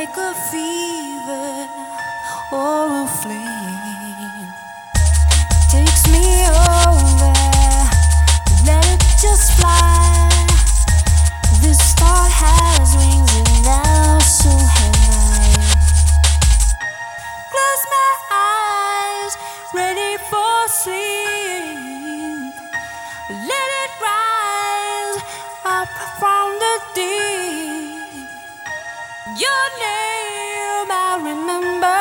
like a fever or a flame. Takes me over, let it just fly. This thought has wings and now so have I. Close my eyes, ready for sleep. Let it rise up from the deep. Your name I remember.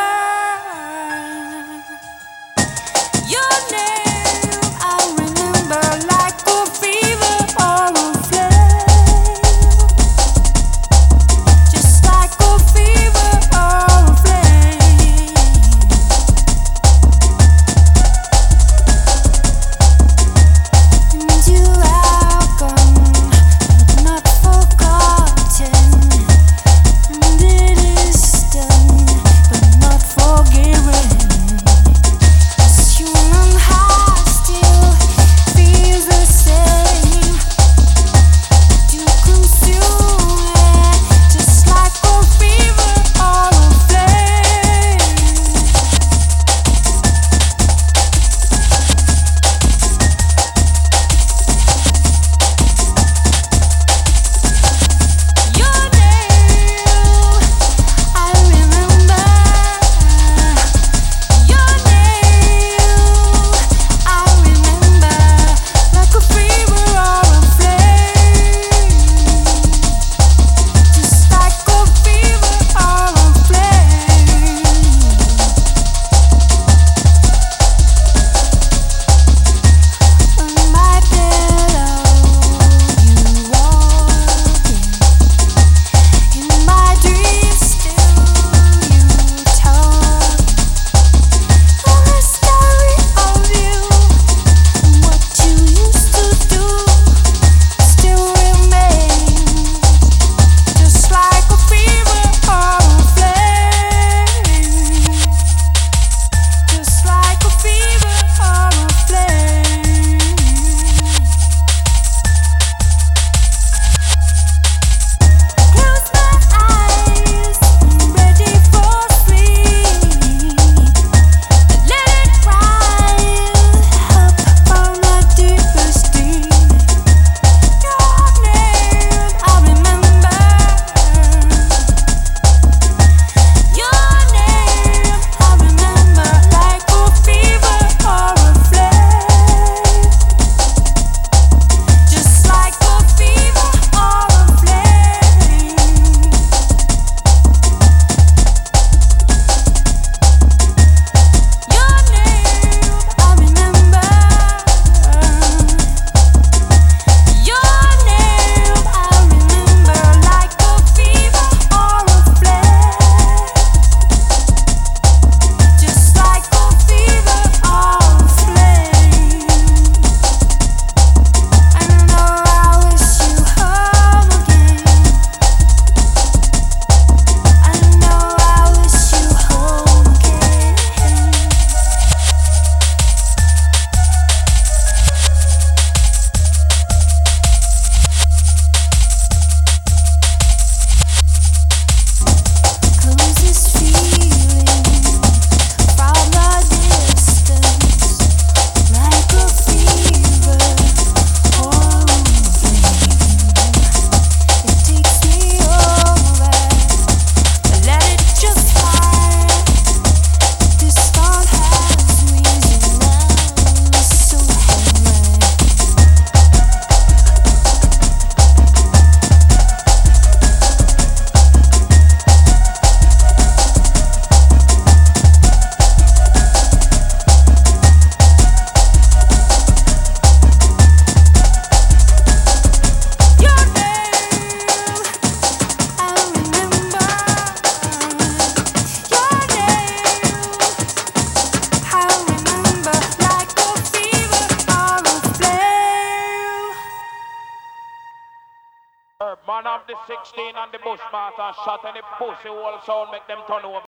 Your name I remember like a fever or a flame. Just like a fever or a flame. And you are gone, but not forgotten. And it is done, but not forgiven. This human heart still feels the same. You consume it, just like a fever or a flame. Your name I remember. Your name I remember like a fever or a flame. Just like a fever or a flame. On my pillow you walk in my dreams still you talk. The story of you and what you used to do still remains. Just like a fever or a flame. Just like a fever or a flame. Close my eyes, ready for sleep. Let it rise up from the deepest deep. Your name I remember. Your name I remember like a fever or a flame. Just like a fever or a flame. Your name I remember. Your name I remember like a fever or a flame. Just like a fever or a flame. I know I wish you home again. I know I wish you home again. Comes this feeling from the distance, like a fever or a flame. It takes me over, let it just fly. This thought has wings and now so have I. Your name I remember. Your name I remember like a fever or a flame. Man of the 16 and the Bushmaster shot any pussy wall sound make them turn over.